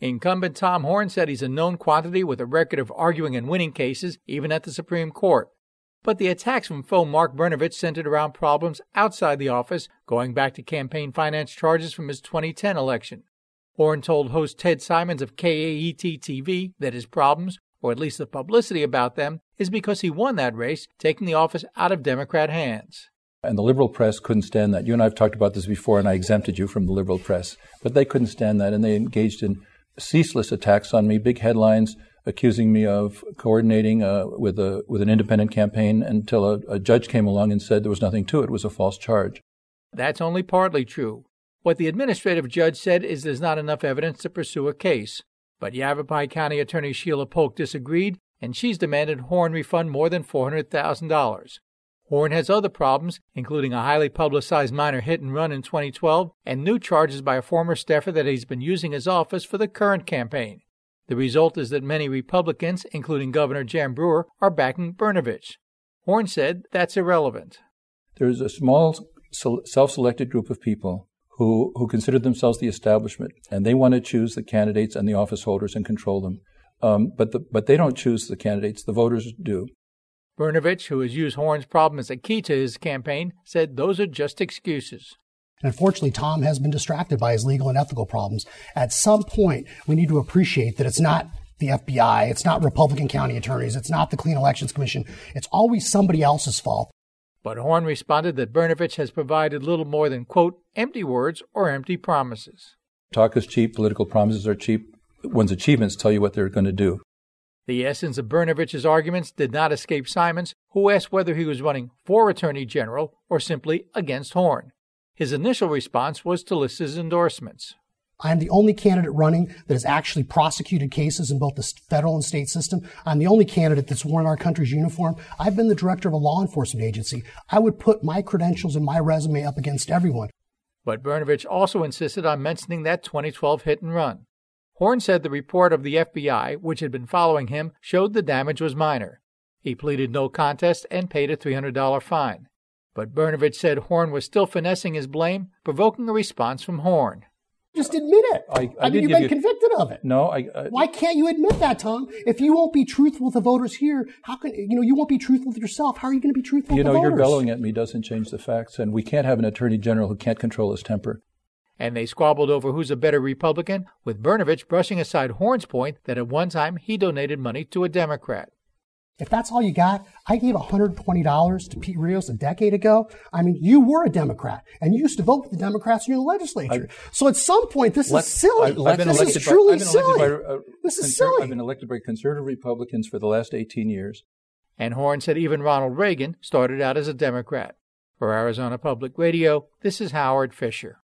Incumbent Tom Horne said he's a known quantity with a record of arguing and winning cases, even at the Supreme Court. But the attacks from foe Mark Brnovich centered around problems outside the office, going back to campaign finance charges from his 2010 election. Horne told host Ted Simons of KAET-TV that his problems, or at least the publicity about them, is because he won that race, taking the office out of Democrat hands. And the liberal press couldn't stand that. You and I have talked about this before, and I exempted you from the liberal press. But they couldn't stand that, and they engaged in ceaseless attacks on me, big headlines accusing me of coordinating with an independent campaign until a judge came along and said there was nothing to it. It was a false charge. That's only partly true. What the administrative judge said is there's not enough evidence to pursue a case. But Yavapai County Attorney Sheila Polk disagreed, and she's demanded Horne refund more than $400,000. Horne has other problems, including a highly publicized minor hit and run in 2012 and new charges by a former staffer that he's been using his office for the current campaign. The result is that many Republicans, including Governor Jan Brewer, are backing Brnovich. Horne said that's irrelevant. There's a small self-selected group of people who consider themselves the establishment, and they want to choose the candidates and the office holders and control them. But they don't choose the candidates. The voters do. Brnovich, who has used Horne's problem as a key to his campaign, said those are just excuses. And unfortunately, Tom has been distracted by his legal and ethical problems. At some point, we need to appreciate that it's not the FBI, it's not Republican county attorneys, it's not the Clean Elections Commission. It's always somebody else's fault. But Horne responded that Brnovich has provided little more than, quote, empty words or empty promises. Talk is cheap, political promises are cheap. One's achievements tell you what they're going to do. The essence of Brnovich's arguments did not escape Simons, who asked whether he was running for Attorney General or simply against Horne. His initial response was to list his endorsements. I'm the only candidate running that has actually prosecuted cases in both the federal and state system. I'm the only candidate that's worn our country's uniform. I've been the director of a law enforcement agency. I would put my credentials and my resume up against everyone. But Brnovich also insisted on mentioning that 2012 hit and run. Horne said the report of the FBI, which had been following him, showed the damage was minor. He pleaded no contest and paid a $300 fine. But Brnovich said Horne was still finessing his blame, provoking a response from Horne. Just admit it. I mean, you've been convicted of it. No, Why can't you admit that, Tom? If you won't be truthful with the voters here, how can you won't be truthful with yourself? How are you going to be truthful with the voters? Your bellowing at me doesn't change the facts, and we can't have an attorney general who can't control his temper. And they squabbled over who's a better Republican, with Brnovich brushing aside Horne's point that at one time he donated money to a Democrat. If that's all you got, I gave $120 to Pete Rios a decade ago. I mean, you were a Democrat, and you used to vote with the Democrats in your legislature. So at some point, this is silly. This is truly silly. This is silly. I've been elected by conservative Republicans for the last 18 years. And Horne said even Ronald Reagan started out as a Democrat. For Arizona Public Radio, this is Howard Fisher.